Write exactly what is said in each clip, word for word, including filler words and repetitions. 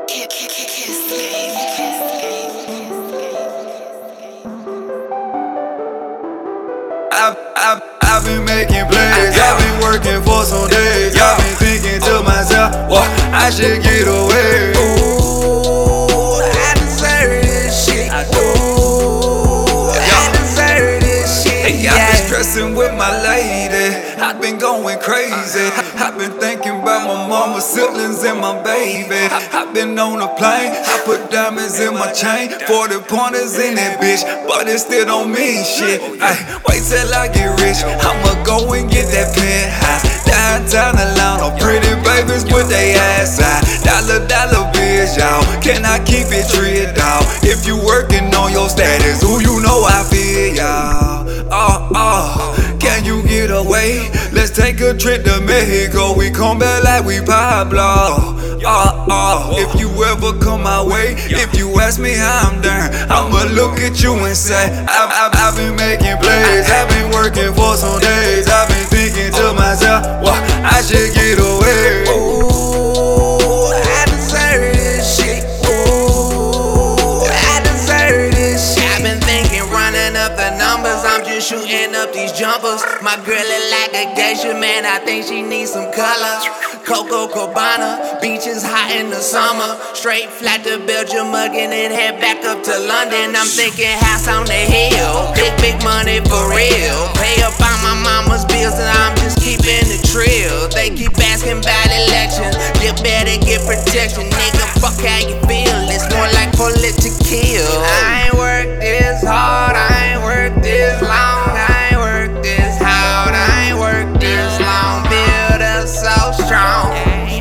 I've, I've, I've been making plays, I've been working for some days. I've been thinking to myself, well, I should get away. Ooh, I deserve this shit. Ooh, I deserve this shit. Hey, I've been stressing with my lady, I've been going crazy. I've been thinking about my mama, siblings, and my baby. I've been on a plane, I put diamonds in my chain, forty pointers in that bitch, but it still don't mean shit. Ay, wait till I get rich, I'ma go and get that penthouse downtown Atlanta. Pretty babies with they ass out, dollar dollar bills, y'all. Can I keep it real, dawg? If you working on your status, who you know I feel, y'all. Oh, oh, can you get away? Let's take a trip to Mexico. We come back like we Pablo. Oh, oh, if you ever come my way, if you ask me how I'm doing, I'ma look at you and say, I've, I've, I've been making plays, I've been working for some days. I've been thinking to myself, well, I should get away. Ooh, I deserve this shit. Ooh, I deserve this shit. I've been thinking, running up the numbers, I'm just shooting up these jumpers. My girl look like a geisha, man, I think she needs some color. Coco Cabana, beaches hot in the summer. Straight flat to Belgium, mugging and head back up to London. I'm thinking house on the hill, big, big money for real. Pay up on my mama's bills and I'm just keeping the trill. They keep asking about elections, you better get protection. Nigga, fuck how you feel, it's more like bullet to kill. I ain't worked this hard, I ain't worked this long. I ain't worked this hard, I ain't worked this long. Build up so strong,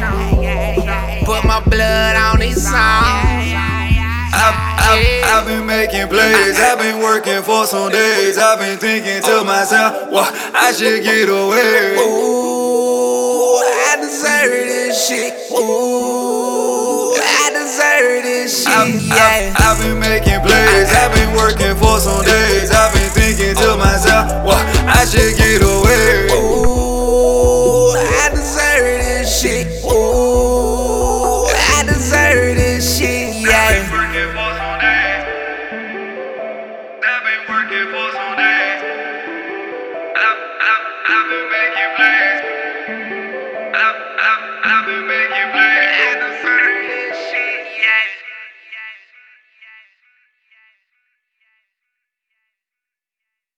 put my blood on these songs. I've, I've, I've been making plays, I've been working for some days. I've been thinking to myself, well, I should get away. Ooh, I deserve this shit. Ooh, I deserve this shit. I've, Yeah. I've, I've been making plays, I've been working for some days. I've been thinking to myself, well, I should get away.